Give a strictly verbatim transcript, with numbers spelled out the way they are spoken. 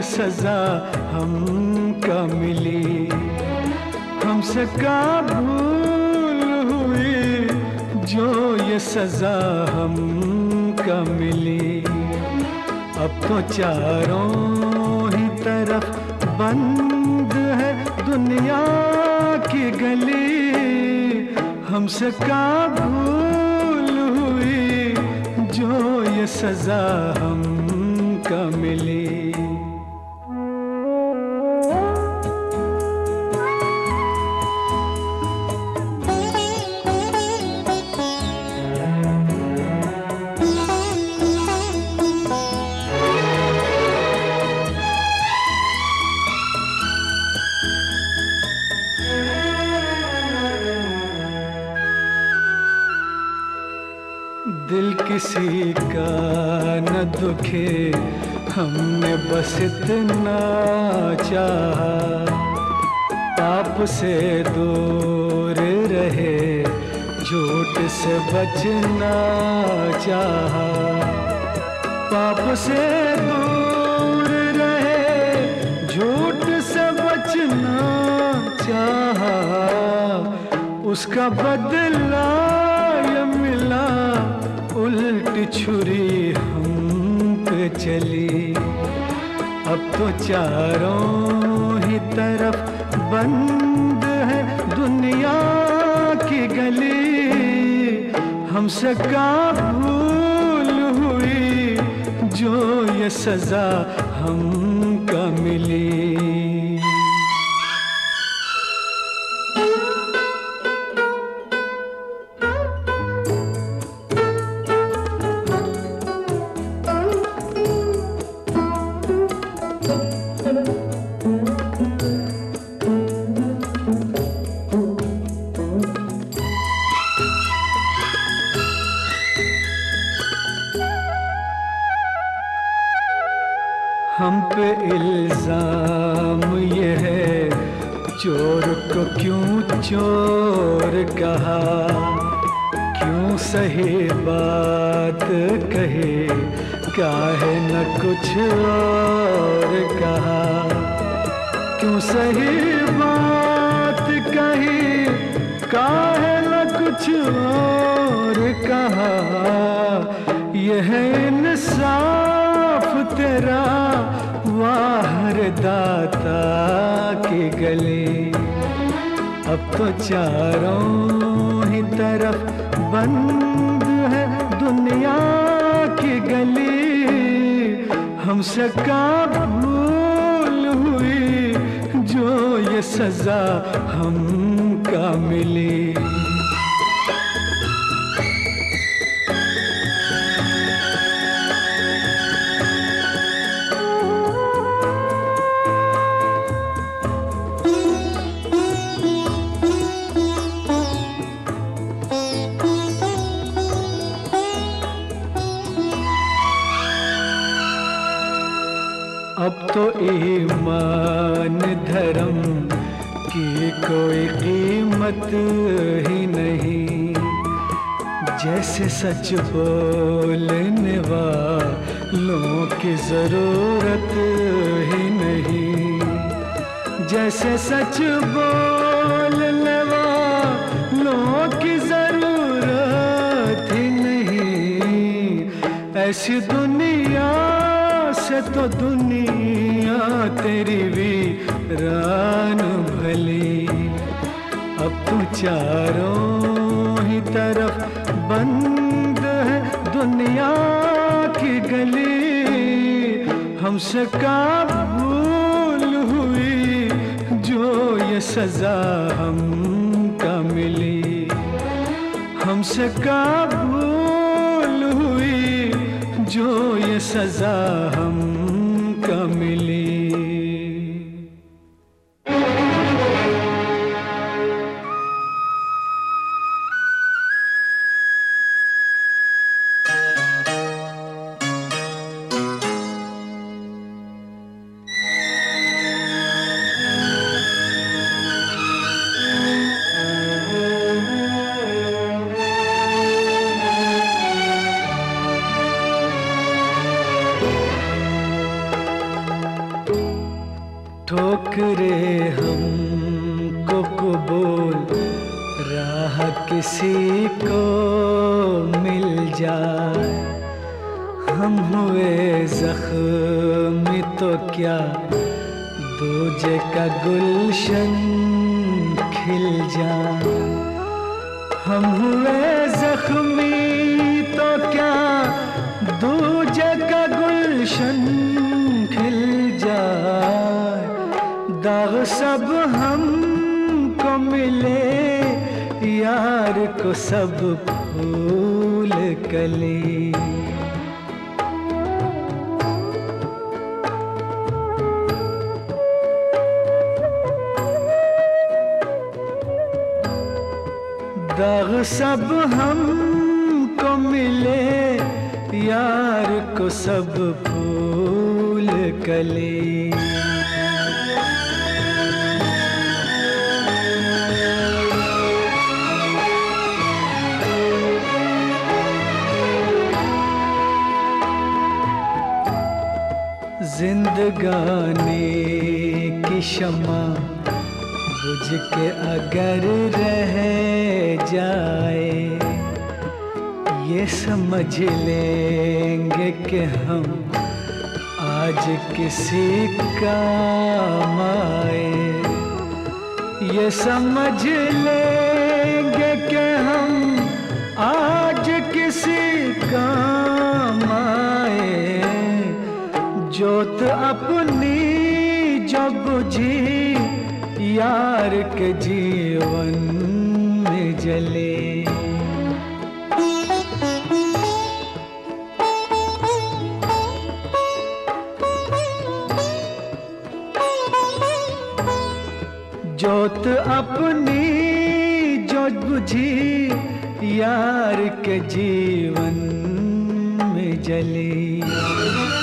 सजा हमका मिली, हमसे का भूल हुई जो ये सजा हमका मिली। अब तो चारों ही तरफ बंद है दुनिया की गली, हमसे का भूल हुई जो ये सजा हमका मिली। दिल किसी का न दुखे, हमने बस इतना चाहा, पाप से दूर रहे, झूठ से बचना चाहा। पाप से दूर रहे, झूठ से बचना चाहा, उसका बदला ये मिला, उल्टी छुरी हम पे चली। अब तो चारों ही तरफ बंद है दुनिया की गली, हमसे का भूल हुई जो ये सजा हमका मिली। हम पे इल्जाम ये है, चोर को क्यों चोर कहा, क्यों सही बात कहे, काहे न कुछ और कहा। क्यों सही बात कही, काहे न कुछ और कहा। यह इंसाफ तेरा वाहर दाता की गली। अब तो चारों ही तरफ बंद है दुनिया की गली, हमसे का भूल हुई जो ये सजा हमका मिली। अब तो ईमान धर्म की कोई कीमत ही नहीं, जैसे सच बोलने वालों की जरूरत ही नहीं। जैसे सच बोलने वालों की जरूरत ही नहीं, ऐसी दुनिया से तो दुनिया तेरी वीरान भली। अब तो चारों ही तरफ बंद है दुनिया की गली, हमसे का भूल हुई जो ये सजा हमका मिली। हमसे का भूल हुई जो ये सजा हमका मिली। ठोकरे हमको कबूल राह किसी को मिल जाए, हम हुए जख्मी तो क्या दूजे का गुलशन खिल जाए। हम हुए जख्मी तो क्या दूजे का गुलशन खिल जाए। दाग सब हमको मिले यार को सब फूल कली। दाग सब हमको मिले यार को सब फूल कली। जिंदगानी की शमा बुझ के अगर रह जाए, ये समझ लेंगे कि हम आज किसी काम आए। ये समझ लेंगे कि हम आज किसी काम आए। जोत अपनी जो बुझी यार के जीवन में जले। जोत अपनी जो बुझी यार के जीवन में जली।